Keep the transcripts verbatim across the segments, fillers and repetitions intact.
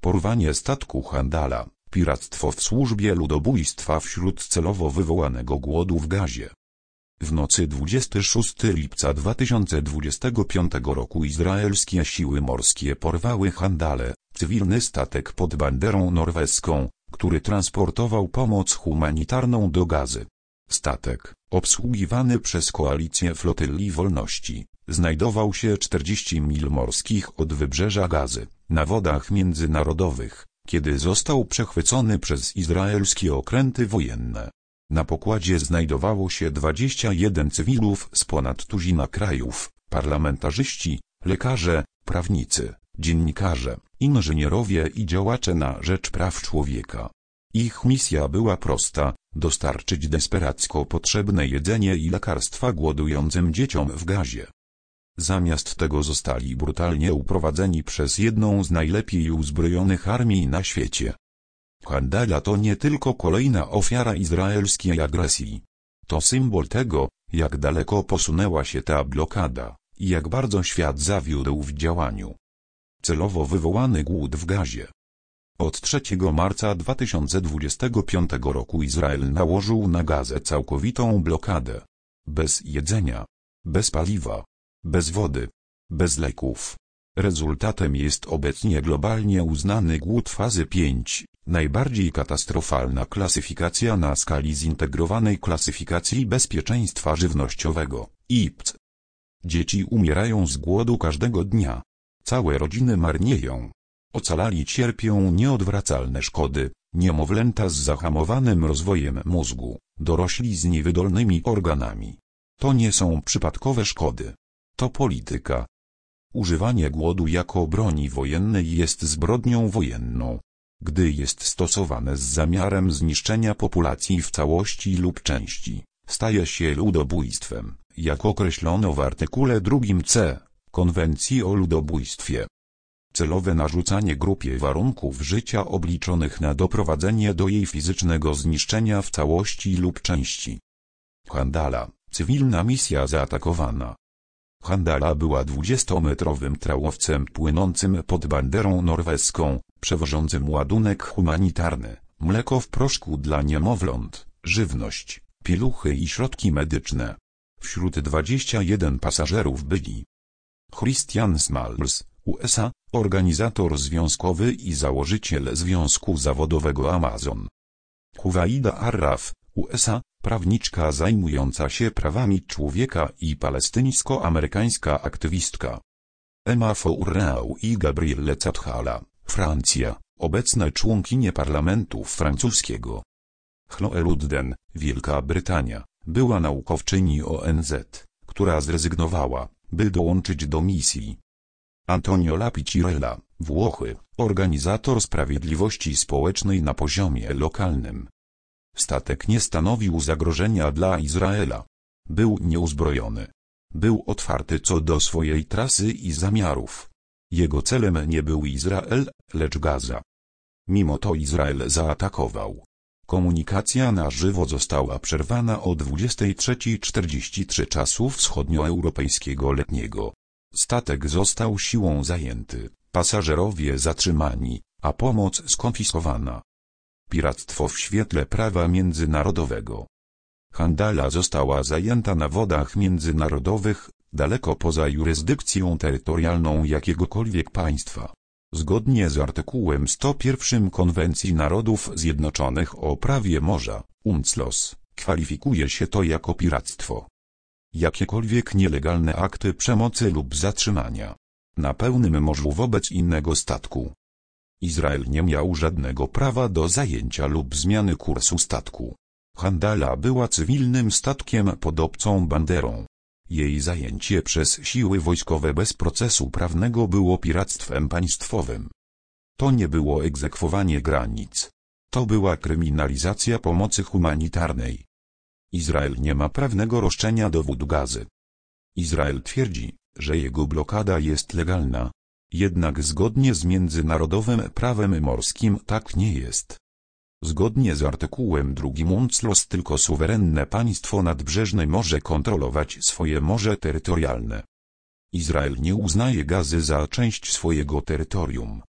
porwanie statku Handala, piractwo w służbie ludobójstwa wśród celowo wywołanego głodu w Gazie. W nocy dwudziestego szóstego lipca dwa tysiące dwudziestego piątego roku izraelskie siły morskie porwały Handale, cywilny statek pod banderą norweską, który transportował pomoc humanitarną do Gazy. Statek, obsługiwany przez koalicję Flotyli Wolności, znajdował się czterdzieści mil morskich od wybrzeża Gazy, na wodach międzynarodowych, kiedy został przechwycony przez izraelskie okręty wojenne. Na pokładzie znajdowało się dwadzieścia jeden cywilów z ponad tuzina krajów, parlamentarzyści, lekarze, prawnicy, dziennikarze, inżynierowie i działacze na rzecz praw człowieka. Ich misja była prosta: dostarczyć desperacko potrzebne jedzenie i lekarstwa głodującym dzieciom w Gazie. Zamiast tego zostali brutalnie uprowadzeni przez jedną z najlepiej uzbrojonych armii na świecie. Handala to nie tylko kolejna ofiara izraelskiej agresji. To symbol tego, jak daleko posunęła się ta blokada i jak bardzo świat zawiódł w działaniu. Celowo wywołany głód w Gazie. Od trzeciego marca dwa tysiące dwudziestego piątego roku Izrael nałożył na Gazę całkowitą blokadę. Bez jedzenia, bez paliwa, bez wody, bez leków. Rezultatem jest obecnie globalnie uznany głód fazy pięć, najbardziej katastrofalna klasyfikacja na skali Zintegrowanej Klasyfikacji Bezpieczeństwa Żywnościowego, I P C. Dzieci umierają z głodu każdego dnia. Całe rodziny marnieją. Ocalali cierpią nieodwracalne szkody, niemowlęta z zahamowanym rozwojem mózgu, dorośli z niewydolnymi organami. To nie są przypadkowe szkody. To polityka. Używanie głodu jako broni wojennej jest zbrodnią wojenną, gdy jest stosowane z zamiarem zniszczenia populacji w całości lub części. Staje się ludobójstwem, jak określono w artykule drugim C Konwencji o ludobójstwie. Celowe narzucanie grupie warunków życia obliczonych na doprowadzenie do jej fizycznego zniszczenia w całości lub części. Handala, cywilna misja zaatakowana. Handala była dwudziestometrowym trałowcem płynącym pod banderą norweską, przewożącym ładunek humanitarny, mleko w proszku dla niemowląt, żywność, pieluchy i środki medyczne. Wśród dwudziestu jeden pasażerów byli Christian Smalls, U S A, organizator związkowy i założyciel Związku Zawodowego Amazon. Huwaida Arraf, U S A, prawniczka zajmująca się prawami człowieka i palestyńsko-amerykańska aktywistka. Emma Fourneau i Gabrielle Zathala, Francja, obecne członkinie parlamentu francuskiego. Chloe Ludden, Wielka Brytania, była naukowczyni O N Z, która zrezygnowała, by dołączyć do misji. Antonio Lapicirella, Włochy, organizator sprawiedliwości społecznej na poziomie lokalnym. Statek nie stanowił zagrożenia dla Izraela. Był nieuzbrojony. Był otwarty co do swojej trasy i zamiarów. Jego celem nie był Izrael, lecz Gaza. Mimo to Izrael zaatakował. Komunikacja na żywo została przerwana o dwudziestej trzeciej czterdzieści trzy czasu wschodnioeuropejskiego letniego. Statek został siłą zajęty, pasażerowie zatrzymani, a pomoc skonfiskowana. Piractwo w świetle prawa międzynarodowego. Handala została zajęta na wodach międzynarodowych, daleko poza jurysdykcją terytorialną jakiegokolwiek państwa. Zgodnie z artykułem sto jeden Konwencji Narodów Zjednoczonych o prawie morza, U N C L O S, kwalifikuje się to jako piractwo. Jakiekolwiek nielegalne akty przemocy lub zatrzymania na pełnym morzu wobec innego statku. Izrael nie miał żadnego prawa do zajęcia lub zmiany kursu statku. Handala była cywilnym statkiem pod obcą banderą. Jej zajęcie przez siły wojskowe bez procesu prawnego było piractwem państwowym. To nie było egzekwowanie granic. To była kryminalizacja pomocy humanitarnej. Izrael nie ma prawnego roszczenia do wód Gazy. Izrael twierdzi, że jego blokada jest legalna. Jednak zgodnie z międzynarodowym prawem morskim tak nie jest. Zgodnie z artykułem drugim U N C L O S tylko suwerenne państwo nadbrzeżne może kontrolować swoje morze terytorialne. Izrael nie uznaje Gazy za część swojego terytorium.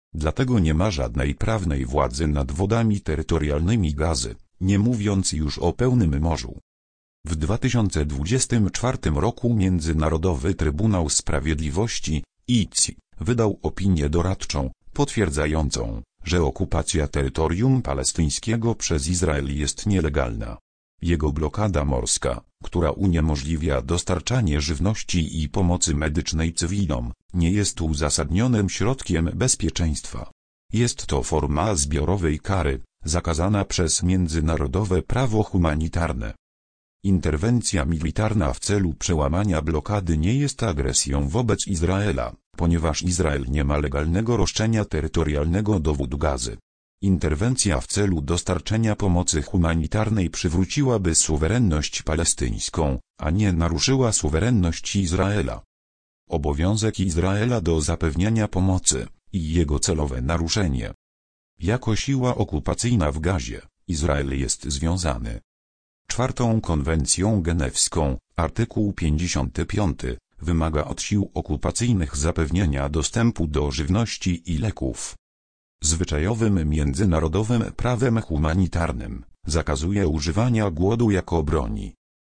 Dlatego nie ma żadnej prawnej władzy nad wodami terytorialnymi Gazy, nie mówiąc już o pełnym morzu. W dwa tysiące dwudziestym czwartym roku Międzynarodowy Trybunał Sprawiedliwości, I C I, wydał opinię doradczą, potwierdzającą, że okupacja terytorium palestyńskiego przez Izrael jest nielegalna. Jego blokada morska, która uniemożliwia dostarczanie żywności i pomocy medycznej cywilom, nie jest uzasadnionym środkiem bezpieczeństwa. Jest to forma zbiorowej kary, zakazana przez międzynarodowe prawo humanitarne. Interwencja militarna w celu przełamania blokady nie jest agresją wobec Izraela, ponieważ Izrael nie ma legalnego roszczenia terytorialnego do wód Gazy. Interwencja w celu dostarczenia pomocy humanitarnej przywróciłaby suwerenność palestyńską, a nie naruszyła suwerenności Izraela. Obowiązek Izraela do zapewniania pomocy i jego celowe naruszenie. Jako siła okupacyjna w Gazie, Izrael jest związany czwartą konwencją genewską, artykuł pięćdziesiąty piąty, wymaga od sił okupacyjnych zapewnienia dostępu do żywności i leków. Zwyczajowym międzynarodowym prawem humanitarnym zakazuje używania głodu jako broni.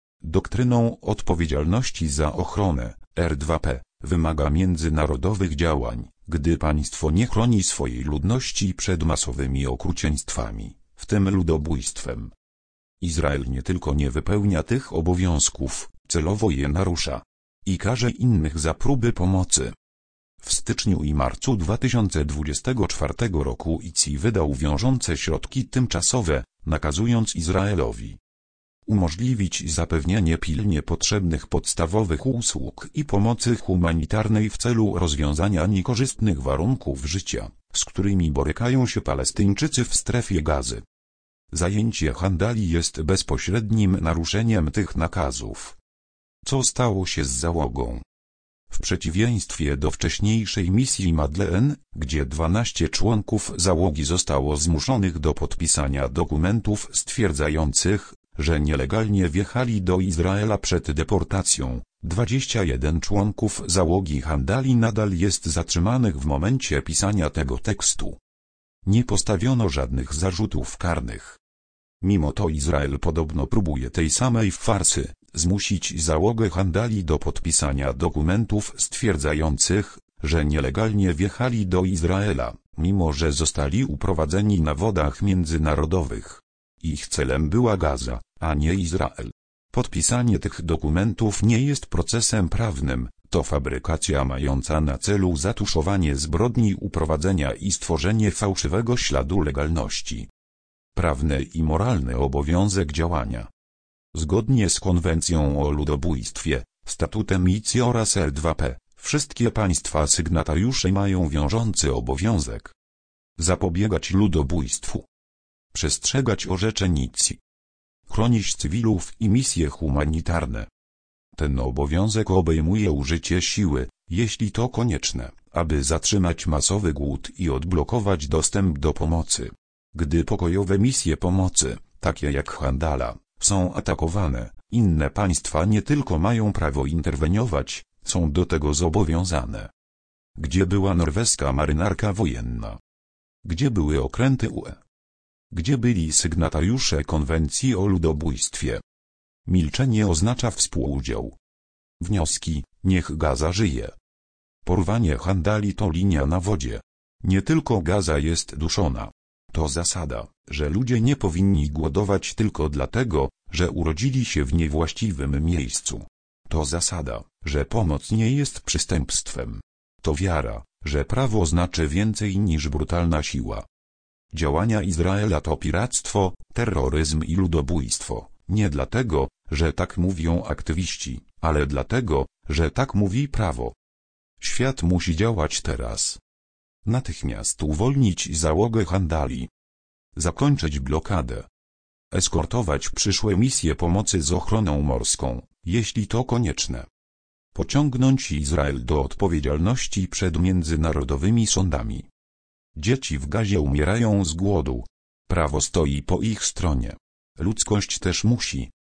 Doktryną odpowiedzialności za ochronę, R dwa P, wymaga międzynarodowych działań, gdy państwo nie chroni swojej ludności przed masowymi okrucieństwami, w tym ludobójstwem. Izrael nie tylko nie wypełnia tych obowiązków, celowo je narusza i karze innych za próby pomocy. W styczniu i marcu dwa tysiące dwudziestego czwartego roku I C I wydał wiążące środki tymczasowe, nakazując Izraelowi umożliwić zapewnienie pilnie potrzebnych podstawowych usług i pomocy humanitarnej w celu rozwiązania niekorzystnych warunków życia, z którymi borykają się Palestyńczycy w strefie Gazy. Zajęcie Handali jest bezpośrednim naruszeniem tych nakazów. Co stało się z załogą? W przeciwieństwie do wcześniejszej misji Madeleine, gdzie dwanaście członków załogi zostało zmuszonych do podpisania dokumentów stwierdzających, że nielegalnie wjechali do Izraela przed deportacją, dwadzieścia jeden członków załogi Handali nadal jest zatrzymanych w momencie pisania tego tekstu. Nie postawiono żadnych zarzutów karnych. Mimo to Izrael podobno próbuje tej samej farsy, zmusić załogę Handali do podpisania dokumentów stwierdzających, że nielegalnie wjechali do Izraela, mimo że zostali uprowadzeni na wodach międzynarodowych. Ich celem była Gaza, a nie Izrael. Podpisanie tych dokumentów nie jest procesem prawnym, to fabrykacja mająca na celu zatuszowanie zbrodni uprowadzenia i stworzenie fałszywego śladu legalności. Prawny i moralny obowiązek działania. Zgodnie z konwencją o ludobójstwie, statutem I C I oraz R dwa P, wszystkie państwa sygnatariusze mają wiążący obowiązek zapobiegać ludobójstwu, przestrzegać orzeczeń I C I, chronić cywilów i misje humanitarne. Ten obowiązek obejmuje użycie siły, jeśli to konieczne, aby zatrzymać masowy głód i odblokować dostęp do pomocy. Gdy pokojowe misje pomocy, takie jak Handala, są atakowane, inne państwa nie tylko mają prawo interweniować, są do tego zobowiązane. Gdzie była norweska marynarka wojenna? Gdzie były okręty U E? Gdzie byli sygnatariusze konwencji o ludobójstwie? Milczenie oznacza współudział. Wnioski: niech Gaza żyje. Porwanie Handali to linia na wodzie. Nie tylko Gaza jest duszona. To zasada, że ludzie nie powinni głodować tylko dlatego, że urodzili się w niewłaściwym miejscu. To zasada, że pomoc nie jest przestępstwem. To wiara, że prawo znaczy więcej niż brutalna siła. Działania Izraela to piractwo, terroryzm i ludobójstwo, nie dlatego, że tak mówią aktywiści, ale dlatego, że tak mówi prawo. Świat musi działać teraz. Natychmiast uwolnić załogę Handali. Zakończyć blokadę. Eskortować przyszłe misje pomocy z ochroną morską, jeśli to konieczne. Pociągnąć Izrael do odpowiedzialności przed międzynarodowymi sądami. Dzieci w Gazie umierają z głodu. Prawo stoi po ich stronie. Ludzkość też musi